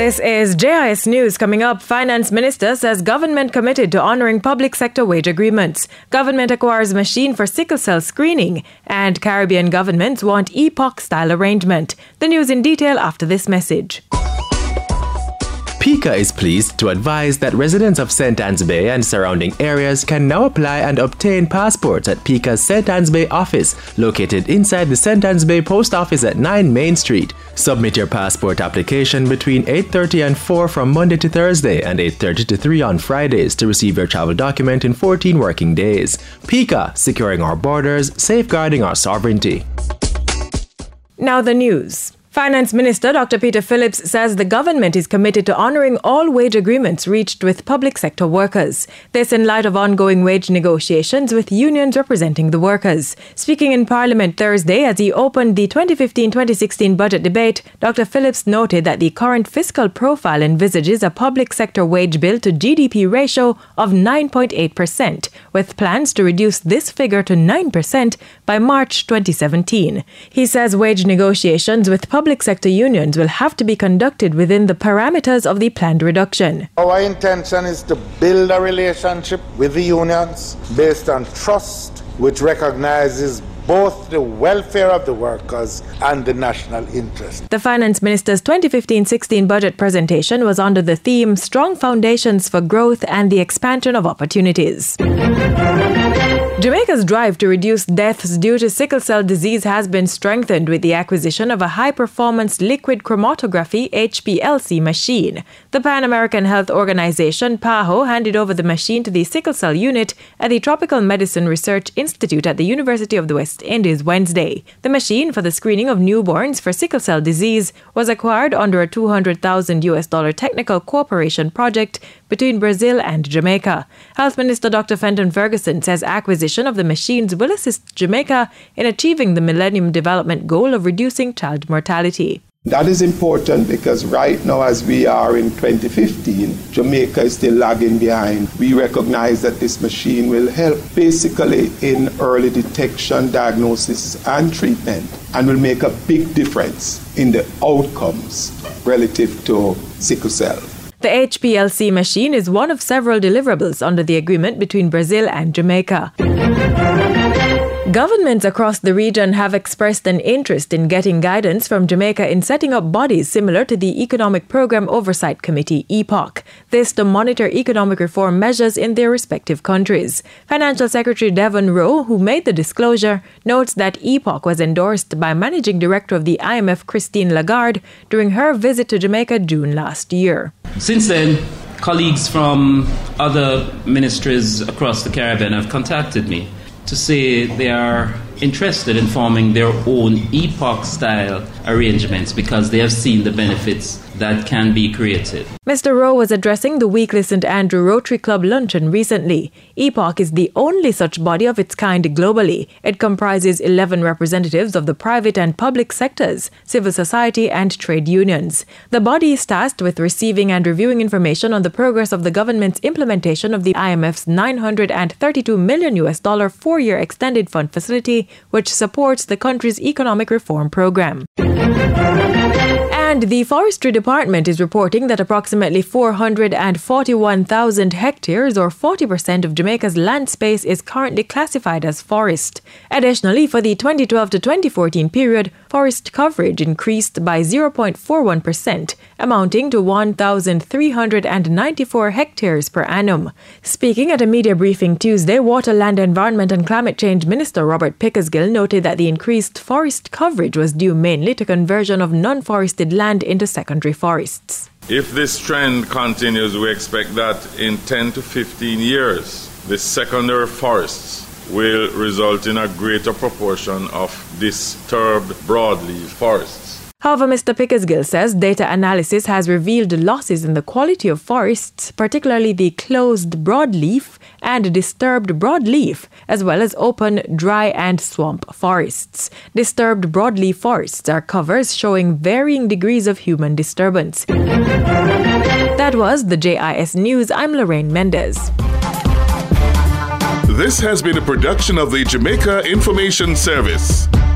This is JIS News. Coming up, Finance Minister says government committed to honouring public sector wage agreements. Government acquires machine for sickle cell screening. And Caribbean governments want epoch-style arrangement. The news in detail after this message. PICA is pleased to advise that residents of St. Anne's Bay and surrounding areas can now apply and obtain passports at PICA's St. Anne's Bay office, located inside the St. Anne's Bay Post Office at 9 Main Street. Submit your passport application between 8:30 and 4 from Monday to Thursday and 8:30 to 3 on Fridays to receive your travel document in 14 working days. PICA, securing our borders, safeguarding our sovereignty. Now the news. Finance Minister Dr. Peter Phillips says the government is committed to honouring all wage agreements reached with public sector workers. This in light of ongoing wage negotiations with unions representing the workers. Speaking in Parliament Thursday as he opened the 2015-2016 budget debate, Dr. Phillips noted that the current fiscal profile envisages a public sector wage bill to GDP ratio of 9.8%, with plans to reduce this figure to 9% by March 2017. He says wage negotiations with public sector unions will have to be conducted within the parameters of the planned reduction. Our intention is to build a relationship with the unions based on trust, which recognizes both the welfare of the workers and the national interest. The Finance Minister's 2015-16 budget presentation was under the theme Strong Foundations for Growth and the Expansion of Opportunities. Jamaica's drive to reduce deaths due to sickle cell disease has been strengthened with the acquisition of a high-performance liquid chromatography HPLC machine. The Pan American Health Organization, PAHO, handed over the machine to the sickle cell unit at the Tropical Medicine Research Institute at the University of the West Indies Wednesday. The machine for the screening of newborns for sickle cell disease was acquired under a $200,000 technical cooperation project between Brazil and Jamaica. Health Minister Dr. Fenton Ferguson says acquisition of the machines will assist Jamaica in achieving the Millennium Development Goal of reducing child mortality. That is important because right now, as we are in 2015, Jamaica is still lagging behind. We recognize that this machine will help basically in early detection, diagnosis and treatment, and will make a big difference in the outcomes relative to sickle cell. The HPLC machine is one of several deliverables under the agreement between Brazil and Jamaica. Governments across the region have expressed an interest in getting guidance from Jamaica in setting up bodies similar to the Economic Program Oversight Committee, EPOC. This to monitor economic reform measures in their respective countries. Financial Secretary Devon Rowe, who made the disclosure, notes that EPOC was endorsed by Managing Director of the IMF, Christine Lagarde, during her visit to Jamaica June last year. Since then, colleagues from other ministries across the Caribbean have contacted me to say they are interested in forming their own epoch-style arrangements because they have seen the benefits that can be created. Mr. Rowe was addressing the weekly St. Andrew Rotary Club luncheon recently. EPOC is the only such body of its kind globally. It comprises 11 representatives of the private and public sectors, civil society and trade unions. The body is tasked with receiving and reviewing information on the progress of the government's implementation of the IMF's $932 million four-year extended fund facility, which supports the country's economic reform program. And the Forestry Department is reporting that approximately 441,000 hectares or 40% of Jamaica's land space is currently classified as forest. Additionally, for the 2012 to 2014 period, forest coverage increased by 0.41%, amounting to 1,394 hectares per annum. Speaking at a media briefing Tuesday, Water, Land, Environment and Climate Change Minister Robert Pickersgill noted that the increased forest coverage was due mainly to conversion of non-forested land into secondary forests. If this trend continues, we expect that in 10 to 15 years, the secondary forests will result in a greater proportion of disturbed broadleaf forests. However, Mr. Pickersgill says data analysis has revealed losses in the quality of forests, particularly the closed broadleaf and disturbed broadleaf, as well as open, dry and swamp forests. Disturbed broadleaf forests are covers showing varying degrees of human disturbance. That was the JIS News. I'm Lorraine Mendez. This has been a production of the Jamaica Information Service.